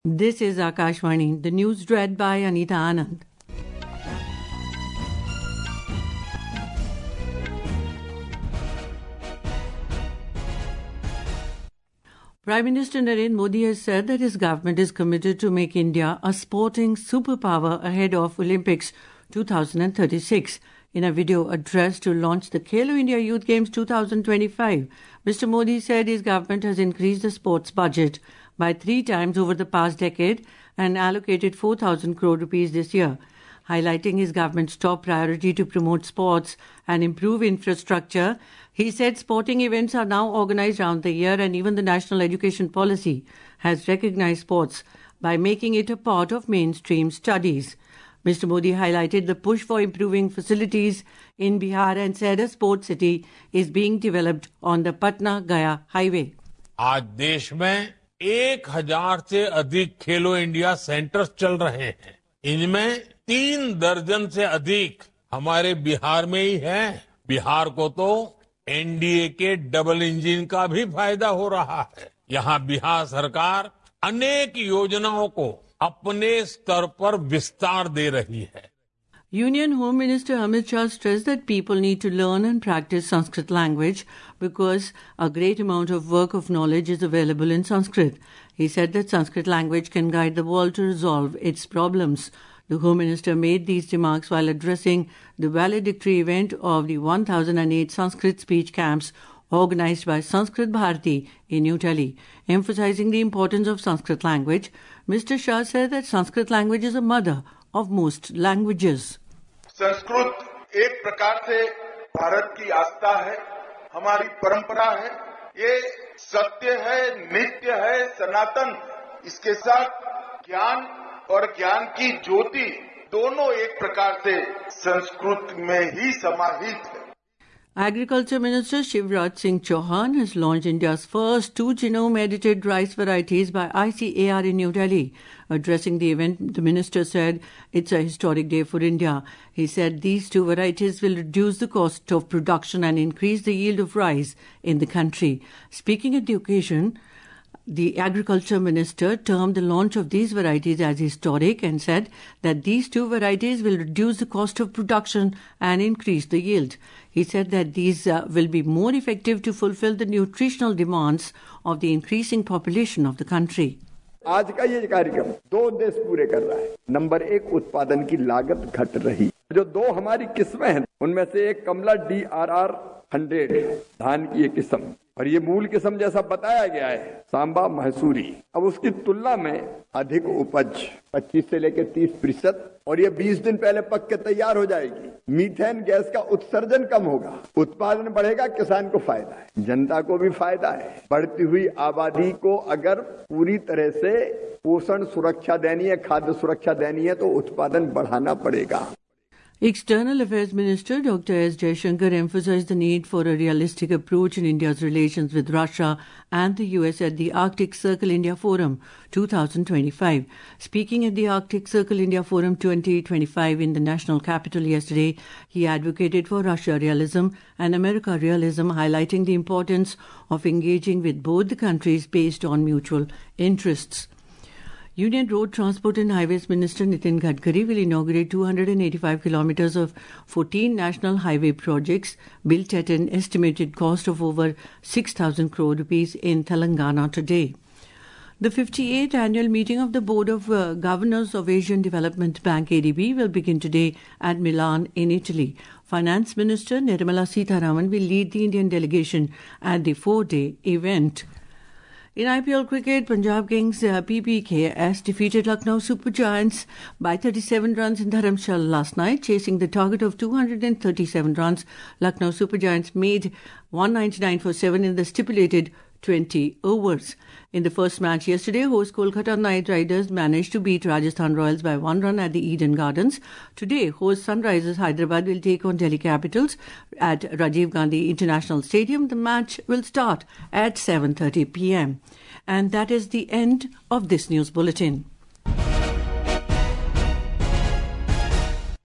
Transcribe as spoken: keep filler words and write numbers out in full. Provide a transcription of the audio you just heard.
This is Akashvani, the news read by Anita Anand. Prime Minister Narendra Modi has said that his government is committed to make India a sporting superpower ahead of Olympics twenty thirty-six. In a video address to launch the Khelo India Youth Games twenty twenty-five, Mister Modi said his government has increased the sports budget by three times over the past decade and allocated four thousand crore rupees this year. Highlighting his government's top priority to promote sports and improve infrastructure, he said sporting events are now organized around the year and even the National Education Policy has recognized sports by making it a part of mainstream studies. Mister Modi highlighted the push for improving facilities in Bihar and said a sports city is being developed on the Patna-Gaya highway. आज देश में एक हजार से अधिक खेलो India centres चल रहे हैं. इनमें तीन दर्जन से अधिक हमारे बिहार में ही है. बिहार को तो एनडीए के डबल इंजन का भी फायदा हो रहा है. यहाँ बिहार सरकार अनेक योजनाओं को अपने स्तर पर विस्तार दे रही है. Union Home Minister Amit Shah stressed that people need to learn and practice Sanskrit language because a great amount of work of knowledge is available in Sanskrit. He said that Sanskrit language can guide the world to resolve its problems. The Home Minister made these remarks while addressing the valedictory event of the one thousand eight Sanskrit speech camps organized by Sanskrit Bharati in New Delhi. Emphasizing the importance of Sanskrit language, Mister Shah said that Sanskrit language is a mother of most languages. Sanskrit एक प्रकार से भारत की आस्था है, हमारी परंपरा है, ये सत्य है, नित्य है, सनातन. इसके साथ ज्ञान और ज्ञान की ज्योति दोनों एक प्रकार से संस्कृत में ही समाहित है. Agriculture Minister Shivraj Singh Chauhan has launched India's first two genome-edited rice varieties by I C A R in New Delhi. Addressing the event, the minister said it's a historic day for India. He said these two varieties will reduce the cost of production and increase the yield of rice in the country. Speaking at the occasion, the Agriculture Minister termed the launch of these varieties as historic and said that these two varieties will reduce the cost of production and increase the yield. He said that these uh, will be more effective to fulfill the nutritional demands of the increasing population of the country. आज का ये कार्यक्रम दो उद्देश्य पूरे कर रहा है. नंबर एक, उत्पादन की लागत घट रही. जो दो हमारी किस्में हैं उनमें से एक Kamala D R R hundred धान की एक किस्म, और ये मूल किस्म जैसा बताया गया है सांबा महसूरी. अब उसकी तुलना में अधिक उपज पच्चीस से लेकर तीस प्रतिशत, और ये बीस दिन पहले पक के तैयार हो जाएगी. मीथेन गैस का उत्सर्जन कम होगा, उत्पादन बढ़ेगा, किसान को फायदा है, जनता को भी फायदा है. बढ़ती हुई आबादी को अगर पूरी तरह से पोषण सुरक्षा देनी है, खाद्य सुरक्षा देनी है, तो उत्पादन बढ़ाना पड़ेगा. External Affairs Minister Doctor S. Jaishankar emphasized the need for a realistic approach in India's relations with Russia and the U S at the Arctic Circle India Forum twenty twenty-five. Speaking at the Arctic Circle India Forum twenty twenty-five in the national capital yesterday, he advocated for Russia realism and America realism, highlighting the importance of engaging with both the countries based on mutual interests. Union Road Transport and Highways Minister Nitin Gadkari will inaugurate two hundred eighty-five kilometers of fourteen national highway projects built at an estimated cost of over six thousand crore rupees in Telangana today. The fifty-eighth annual meeting of the Board of uh, Governors of Asian Development Bank A D B will begin today at Milan in Italy. Finance Minister Nirmala Sitharaman will lead the Indian delegation at the four-day event. In I P L cricket, Punjab Kings uh, P P K S defeated Lucknow Super Giants by thirty-seven runs in Dharamshala last night, chasing the target of two hundred thirty-seven runs. Lucknow Super Giants made one ninety-nine for seven in the stipulated twenty overs. In the first match yesterday, host Kolkata Knight Riders managed to beat Rajasthan Royals by one run at the Eden Gardens. Today, host Sunrisers Hyderabad will take on Delhi Capitals at Rajiv Gandhi International Stadium. The match will start at seven thirty p.m. And that is the end of this news bulletin.